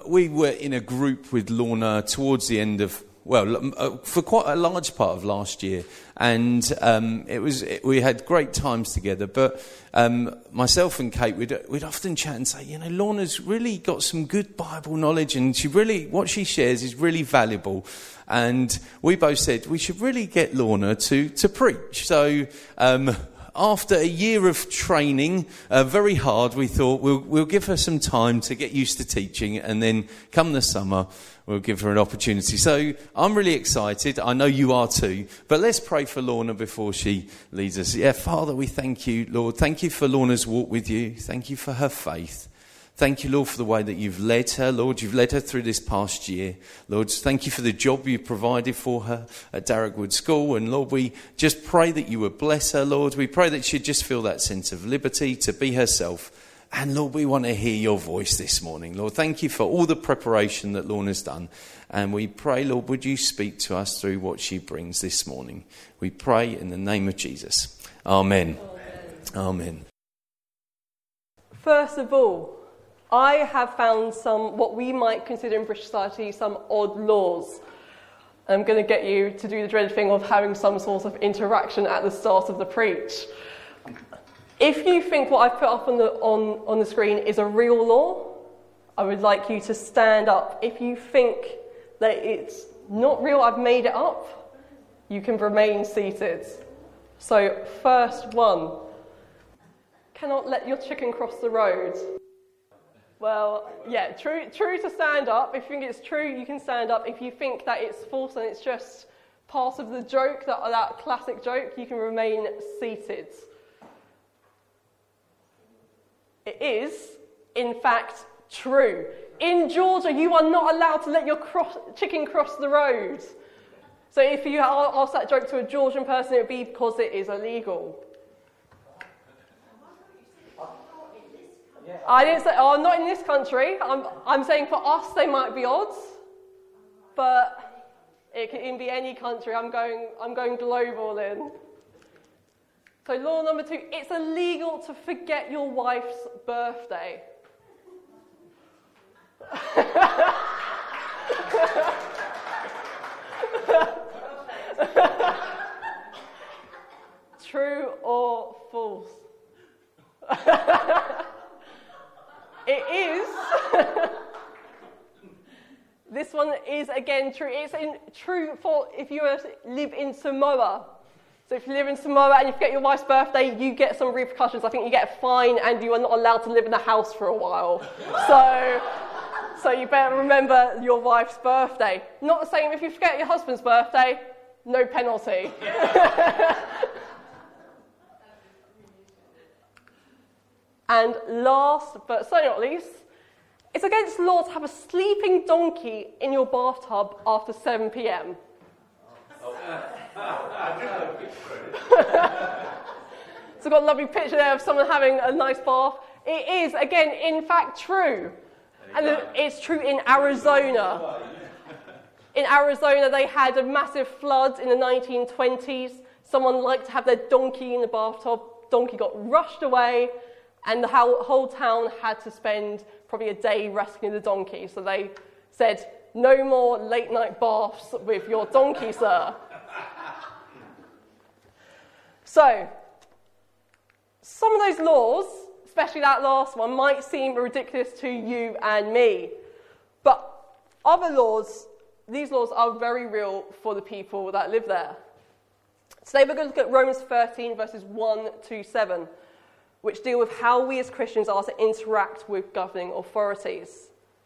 we were in a group with Lorna towards the end of, for quite a large part of last year, and we had great times together. But myself and Kate, we'd often chat and say, Lorna's really got some good Bible knowledge, and what she shares is really valuable. And we both said we should really get Lorna to preach. So after a year of training, very hard, we thought we'll give her some time to get used to teaching, and then come the summer, we'll give her an opportunity. So I'm really excited. I know you are too. But let's pray for Lorna before she leads us. Yeah, Father, we thank you, Lord. Thank you for Lorna's walk with you. Thank you for her faith. Thank you, Lord, for the way that you've led her, Lord. You've led her through this past year. Lord, thank you for the job you've provided for her at Darragwood School. And Lord, we just pray that you would bless her, Lord. We pray that she'd just feel that sense of liberty to be herself. And Lord, we want to hear your voice this morning. Lord, thank you for all the preparation that Lorna's done. And we pray, Lord, would you speak to us through what she brings this morning? We pray in the name of Jesus. Amen. Amen. First of all, I have found some, what we might consider in British society, some odd laws. I'm going to get you to do the dreaded thing of having some sort of interaction at the start of the preach. If you think what I've put up on the screen is a real law, I would like you to stand up. If you think that it's not real, I've made it up, you can remain seated. So, first one. Cannot let your chicken cross the road. Well, yeah, true to stand up. If you think it's true, you can stand up. If you think that it's false and it's just part of the joke, that classic joke, you can remain seated. It is, in fact, true. In Georgia, you are not allowed to let your chicken cross the road. So if you ask that joke to a Georgian person, it would be because it is illegal. I didn't say, not in this country. I'm saying for us they might be odds, but it can be any country. I'm going global then. So law number 2, it's illegal to forget your wife's birthday. True or false? It is. This one is again true. It's true for if you live in Samoa. So if you live in Samoa and you forget your wife's birthday, you get some repercussions. I think you get a fine and you are not allowed to live in the house for a while. So you better remember your wife's birthday. Not the same if you forget your husband's birthday, no penalty. And last, but certainly not least, it's against the law to have a sleeping donkey in your bathtub after 7 p.m. So I've got a lovely picture there of someone having a nice bath. It is, again, in fact, true. And it's true in Arizona. In Arizona, they had a massive flood in the 1920s. Someone liked to have their donkey in the bathtub. Donkey got rushed away. And the whole town had to spend probably a day rescuing the donkey. So they said, no more late night baths with your donkey, sir. So, some of those laws, especially that last one, might seem ridiculous to you and me. But other laws, these laws are very real for the people that live there. Today we're going to look at Romans 13 verses 1 to 7. Which deal with how we as Christians are to interact with governing authorities.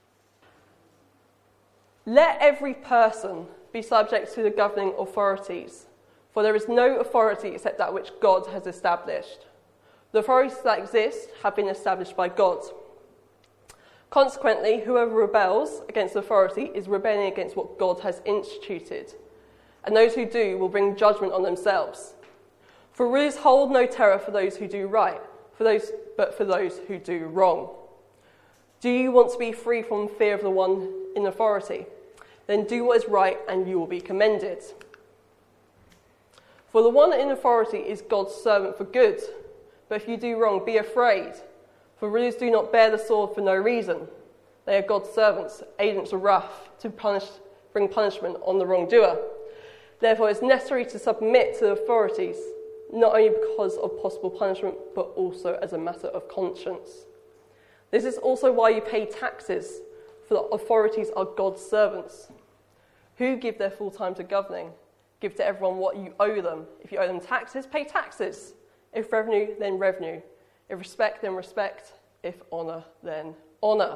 Let every person be subject to the governing authorities, for there is no authority except that which God has established. The authorities that exist have been established by God. Consequently, whoever rebels against authority is rebelling against what God has instituted, and those who do will bring judgment on themselves. For rulers hold no terror for those who do right, but for those who do wrong. Do you want to be free from fear of the one in authority? Then do what is right and you will be commended. For the one in authority is God's servant for good. But if you do wrong, be afraid. For rulers do not bear the sword for no reason. They are God's servants, agents of wrath to bring punishment on the wrongdoer. Therefore, it's necessary to submit to the authorities, not only because of possible punishment, but also as a matter of conscience. This is also why you pay taxes, for the authorities are God's servants, who give their full time to governing. Give to everyone what you owe them. If you owe them taxes, pay taxes. If revenue, then revenue. If respect, then respect. If honour, then honour.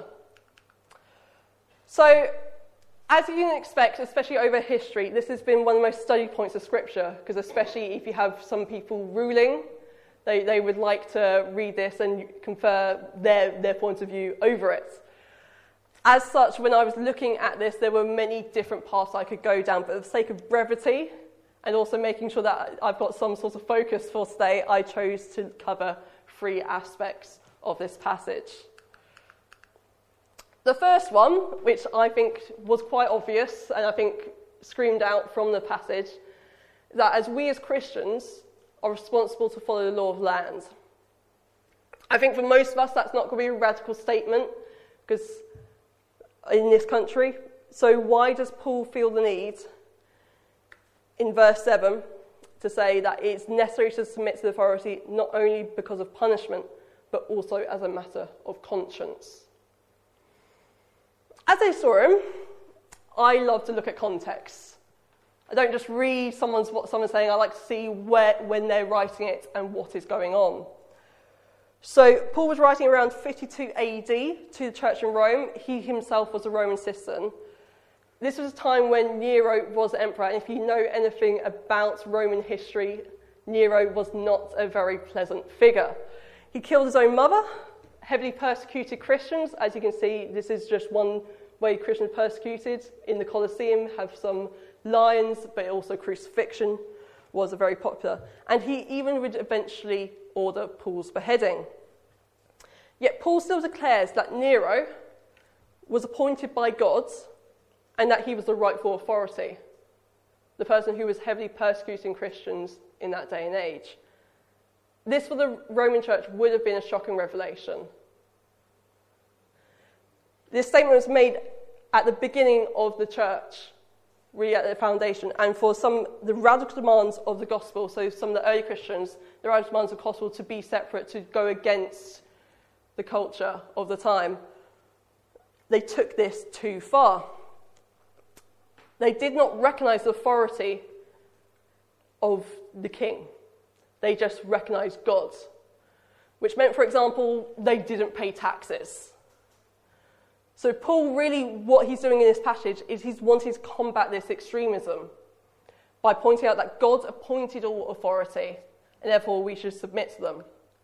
So, as you can expect, especially over history, this has been one of the most studied points of Scripture, because especially if you have some people ruling, they would like to read this and confer their point of view over it. As such, when I was looking at this, there were many different paths I could go down, but for the sake of brevity, and also making sure that I've got some sort of focus for today, I chose to cover 3 aspects of this passage. The first one, which I think was quite obvious, and I think screamed out from the passage, is that as we as Christians are responsible to follow the law of land. I think for most of us that's not going to be a radical statement, because in this country. So why does Paul feel the need in verse 7 to say that it's necessary to submit to the authority not only because of punishment, but also as a matter of conscience? As I saw him, I love to look at context. I don't just read what someone's saying, I like to see when they're writing it and what is going on. So Paul was writing around 52 AD to the church in Rome. He himself was a Roman citizen. This was a time when Nero was emperor, and if you know anything about Roman history, Nero was not a very pleasant figure. He killed his own mother, heavily persecuted Christians. As you can see, this is just one way Christians are persecuted. In the Colosseum have some lions, but also crucifixion was very popular. And he even would eventually order Paul's beheading. Yet Paul still declares that Nero was appointed by God and that he was the rightful authority, the person who was heavily persecuting Christians in that day and age. This for the Roman church would have been a shocking revelation. This statement was made at the beginning of the church, really at the foundation, and for the radical demands of the gospel, so some of the early Christians, the radical demands of the gospel to be separate, to go against the culture of the time, they took this too far. They did not recognize the authority of the king. They just recognized God, which meant, for example, they didn't pay taxes. So Paul really, what he's doing in this passage is he's wanting to combat this extremism by pointing out that God appointed all authority, and therefore we should submit to them.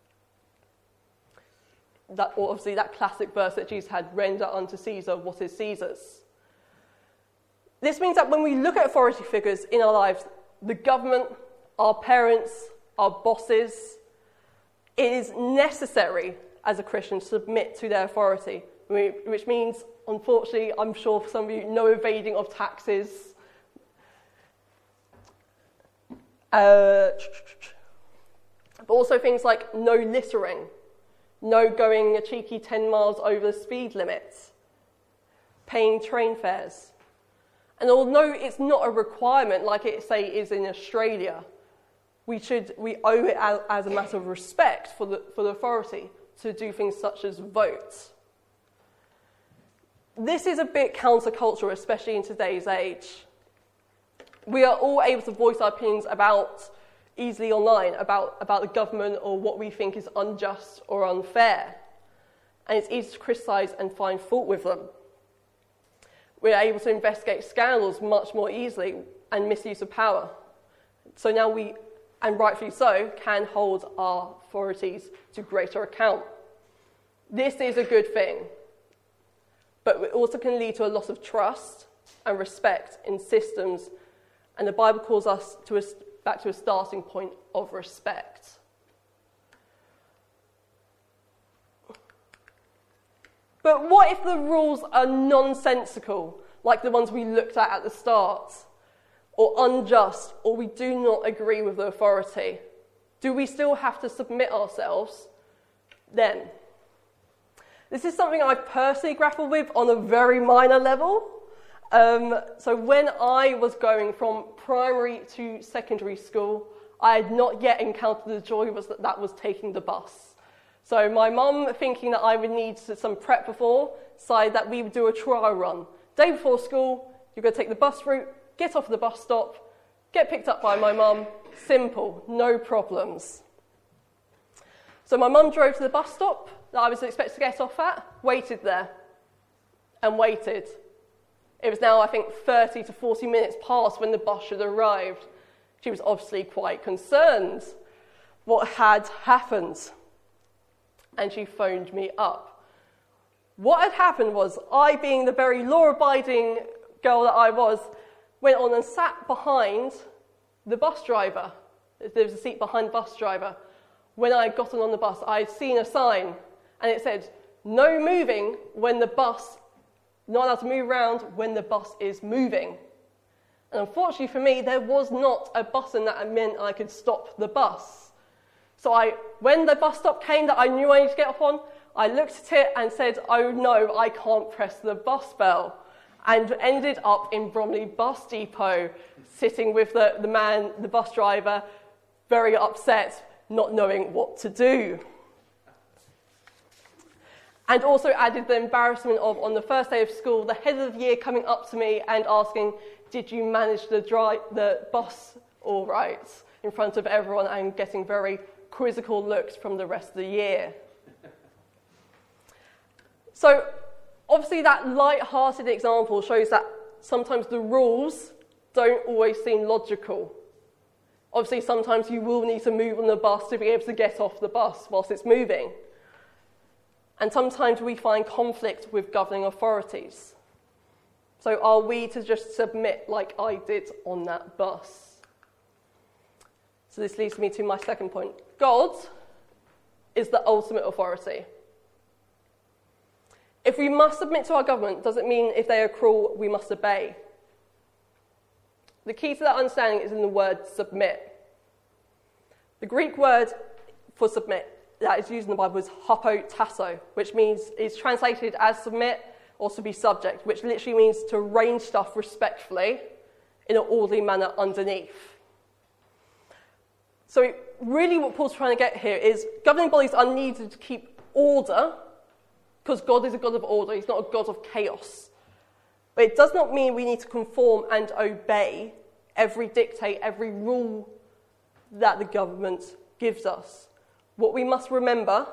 Obviously, that classic verse that Jesus had, render unto Caesar what is Caesar's. This means that when we look at authority figures in our lives, the government, our parents, our bosses, it is necessary as a Christian to submit to their authority, which means, unfortunately, I'm sure for some of you, no evading of taxes. But also things like no littering, no going a cheeky 10 miles over the speed limit, paying train fares. And although it's not a requirement like it, say, is in Australia, we owe it as a matter of respect for the authority to do things such as vote. This is a bit countercultural, especially in today's age. We are all able to voice our opinions easily online about the government or what we think is unjust or unfair. And it's easy to criticise and find fault with them. We're able to investigate scandals much more easily and misuse of power. So now we, and rightfully so, can hold our authorities to greater account. This is a good thing, but it also can lead to a loss of trust and respect in systems, and the Bible calls us back to a starting point of respect. But what if the rules are nonsensical, like the ones we looked at the start, or unjust, or we do not agree with the authority? Do we still have to submit ourselves then? This is something I've personally grappled with on a very minor level. So when I was going from primary to secondary school, I had not yet encountered the joy that was taking the bus. So my mum, thinking that I would need some prep before, decided that we would do a trial run. Day before school, you're going to take the bus route, get off at the bus stop, get picked up by my mum. Simple, no problems. So my mum drove to the bus stop that I was expected to get off at, waited there, and waited. It was now, I think, 30 to 40 minutes past when the bus had arrived. She was obviously quite concerned what had happened. And she phoned me up. What had happened was, I, being the very law-abiding girl that I was, went on and sat behind the bus driver. There was a seat behind the bus driver. When I got on the bus, I had seen a sign, and it said, no moving when the bus, not allowed to move around when the bus is moving. And unfortunately for me, there was not a button that meant I could stop the bus. So when the bus stop came that I knew I needed to get off on, I looked at it and said, oh no, I can't press the bus bell. And ended up in Bromley bus depot, sitting with the bus driver, very upset, not knowing what to do. And also added the embarrassment of, on the first day of school, the head of the year coming up to me and asking, did you manage the bus all right, in front of everyone, and getting very quizzical looks from the rest of the year. So, obviously that light-hearted example shows that sometimes the rules don't always seem logical. Obviously, sometimes you will need to move on the bus to be able to get off the bus whilst it's moving. And sometimes we find conflict with governing authorities. So are we to just submit like I did on that bus? So this leads me to my second point. God is the ultimate authority. If we must submit to our government, does it mean if they are cruel, we must obey? The key to that understanding is in the word submit. The Greek word for submit that is used in the Bible is hupotasso, which means is translated as submit or to be subject, which literally means to arrange stuff respectfully in an orderly manner underneath. So really what Paul's trying to get here is governing bodies are needed to keep order, because God is a God of order, he's not a God of chaos. But it does not mean we need to conform and obey every dictate, every rule that the government gives us. What we must remember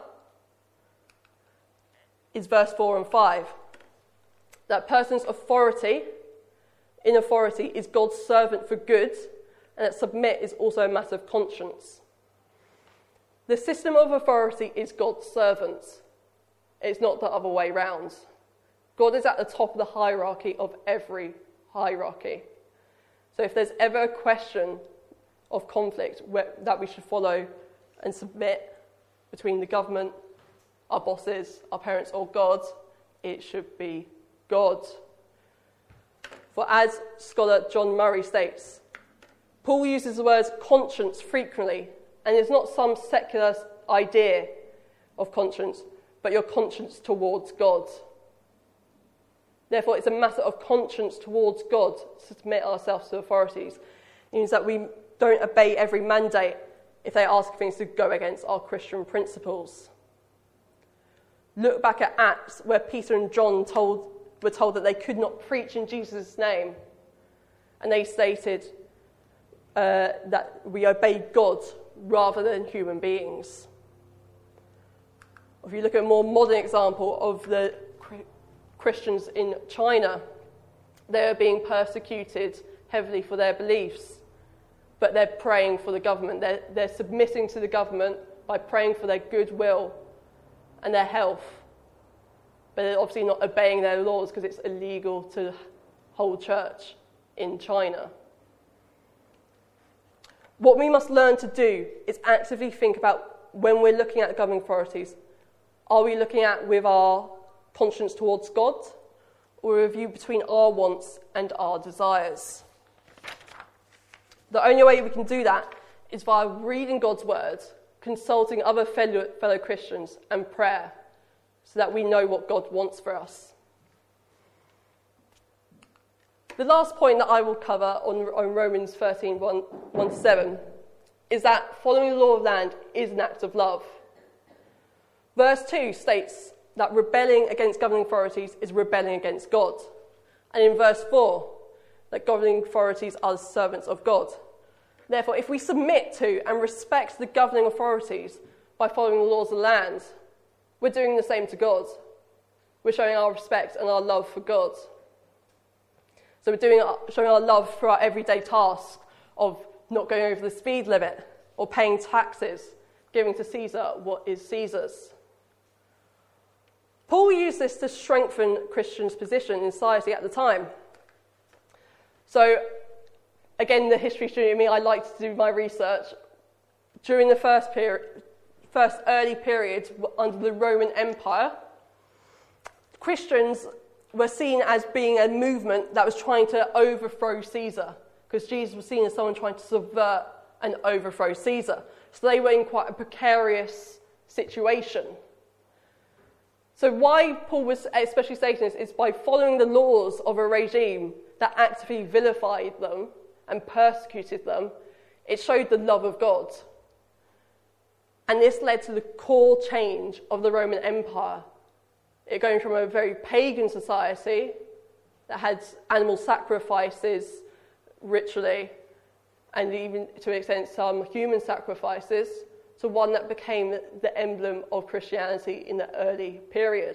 is verse 4 and 5. That a person's authority is God's servant for good, and that submit is also a matter of conscience. The system of authority is God's servant. It's not the other way round. God is at the top of the hierarchy of every hierarchy. So if there's ever a question of conflict that we should follow and submit between the government, our bosses, our parents, or God, it should be God. For as scholar John Murray states, Paul uses the word conscience frequently, and it's not some secular idea of conscience, but your conscience towards God. Therefore, it's a matter of conscience towards God to submit ourselves to authorities. It means that we don't obey every mandate if they ask things to go against our Christian principles. Look back at Acts, where Peter and John were told that they could not preach in Jesus' name. And they stated that we obey God rather than human beings. If you look at a more modern example of the Christians in China, they are being persecuted heavily for their beliefs, but they're praying for the government. They're submitting to the government by praying for their goodwill and their health, but they're obviously not obeying their laws because it's illegal to hold church in China. What we must learn to do is actively think about when we're looking at the governing authorities, are we looking at with our conscience towards God, or a review between our wants and our desires? The only way we can do that is by reading God's word, consulting other fellow Christians, and prayer. so that we know what God wants for us. The last point that I will cover on Romans 13, 1-7 is that following the law of land is an act of love. Verse 2 states that rebelling against governing authorities is rebelling against God. And in verse 4, that governing authorities are the servants of God. Therefore, if we submit to and respect the governing authorities by following the laws of the land, we're doing the same to God. We're showing our respect and our love for God. So we're showing our love for our everyday tasks of not going over the speed limit or paying taxes, giving to Caesar what is Caesar's. Paul used this to strengthen Christians' position in society at the time. So, again, the history student in me, I like to do my research. During the first early period under the Roman Empire, Christians were seen as being a movement that was trying to overthrow Caesar, because Jesus was seen as someone trying to subvert and overthrow Caesar. So they were in quite a precarious situation. So why Paul was especially stating this is by following the laws of a regime that actively vilified them and persecuted them, it showed the love of God. And this led to the core change of the Roman Empire. It going from a very pagan society that had animal sacrifices ritually, and even to an extent some human sacrifices, to one that became the emblem of Christianity in the early period.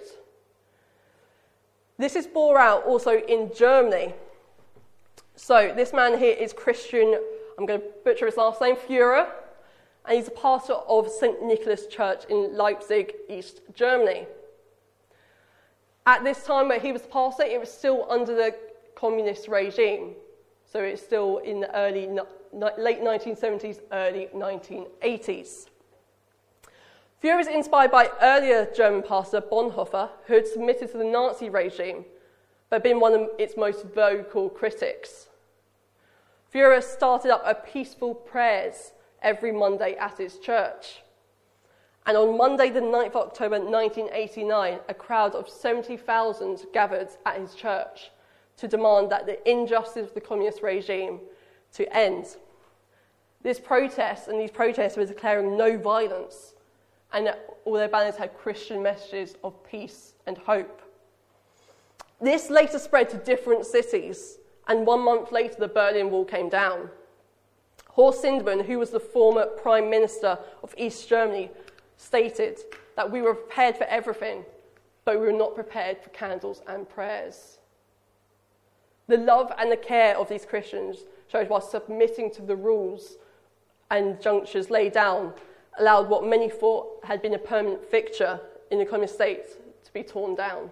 This is bore out also in Germany. So this man here is Christian, I'm going to butcher his last name, Führer, and he's a pastor of St. Nicholas Church in Leipzig, East Germany. At this time where he was pastor, it was still under the communist regime. So it's still in the late 1970s, early 1980s. Führer is inspired by earlier German pastor Bonhoeffer, who had submitted to the Nazi regime, but been one of its most vocal critics. Führer started up a peaceful prayers every Monday at his church. And on Monday, the 9th of October 1989, a crowd of 70,000 gathered at his church to demand that the injustice of the communist regime to end. These protests were declaring no violence, and all their banners had Christian messages of peace and hope. This later spread to different cities, and 1 month later the Berlin Wall came down. Horst Sindemann, who was the former Prime Minister of East Germany, stated that we were prepared for everything, but we were not prepared for candles and prayers. The love and the care of these Christians showed while submitting to the rules and junctures laid down allowed what many thought had been a permanent fixture in the communist state to be torn down.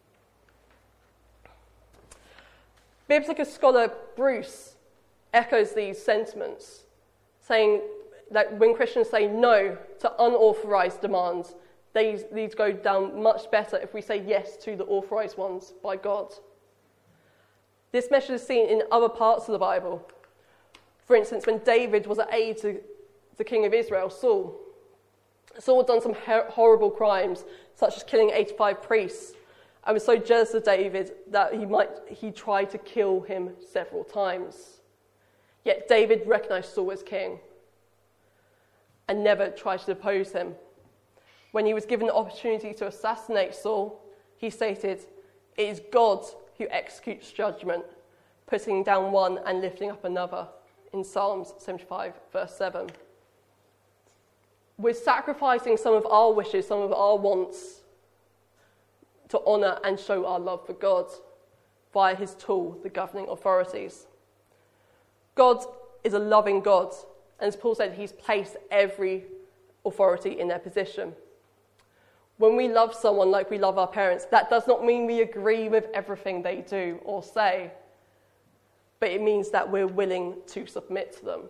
Biblical scholar Bruce echoes these sentiments, saying that when Christians say no to unauthorized demands, these go down much better if we say yes to the authorized ones by God. This message is seen in other parts of the Bible. For instance, when David was an aide to the king of Israel, Saul. Saul had done some horrible crimes, such as killing 85 priests, and was so jealous of David that he tried to kill him several times. Yet David recognized Saul as king and never tried to depose him. When he was given the opportunity to assassinate Saul, he stated, "It is God who executes judgment, putting down one and lifting up another," in Psalms 75, verse 7. We're sacrificing some of our wishes, some of our wants, to honour and show our love for God via his tool, the governing authorities. God is a loving God, and as Paul said, he's placed every authority in their position. When we love someone like we love our parents, that does not mean we agree with everything they do or say, but it means that we're willing to submit to them.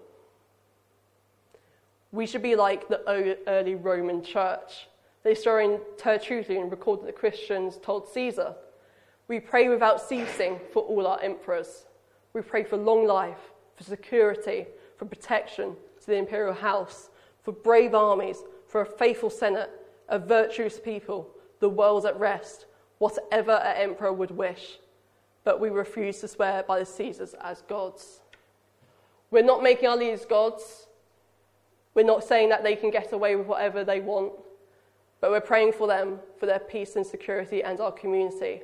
We should be like the early Roman church. The historian Tertullian recorded that the Christians told Caesar, "We pray without ceasing for all our emperors. We pray for long life, for security, for protection to the imperial house, for brave armies, for a faithful senate, a virtuous people, the world at rest, whatever an emperor would wish, but we refuse to swear by the Caesars as gods. We're not making our leaders gods. We're not saying that they can get away with whatever they want, but we're praying for them, for their peace and security and our community.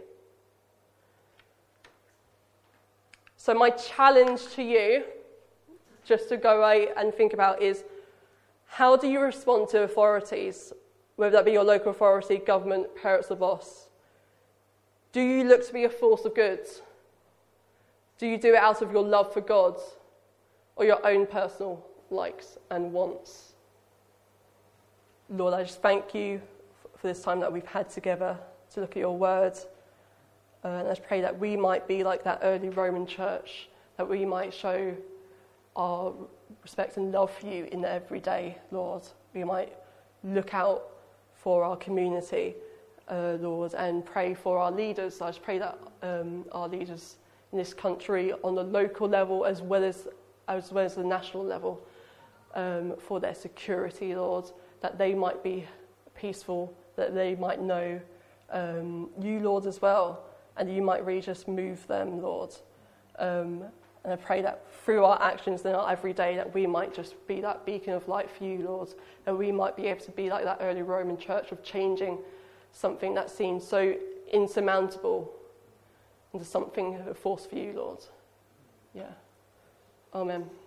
So my challenge to you, just to go away and think about, is how do you respond to authorities, whether that be your local authority, government, parents or boss? Do you look to be a force of good? Do you do it out of your love for God or your own personal likes and wants? Lord, I just thank you for this time that we've had together to look at your word. And I pray that we might be like that early Roman church, that we might show our respect and love for you in the everyday, Lord. We might look out for our community, Lord, and pray for our leaders. I just pray that our leaders in this country on the local level as well as the national level, for their security, Lord, that they might be peaceful, that they might know you, Lord, as well, and you might really just move them, Lord. And I pray that through our actions in our everyday, that we might just be that beacon of light for you, Lord, and we might be able to be like that early Roman church of changing something that seems so insurmountable into something of a force for you, Lord. Yeah. Amen.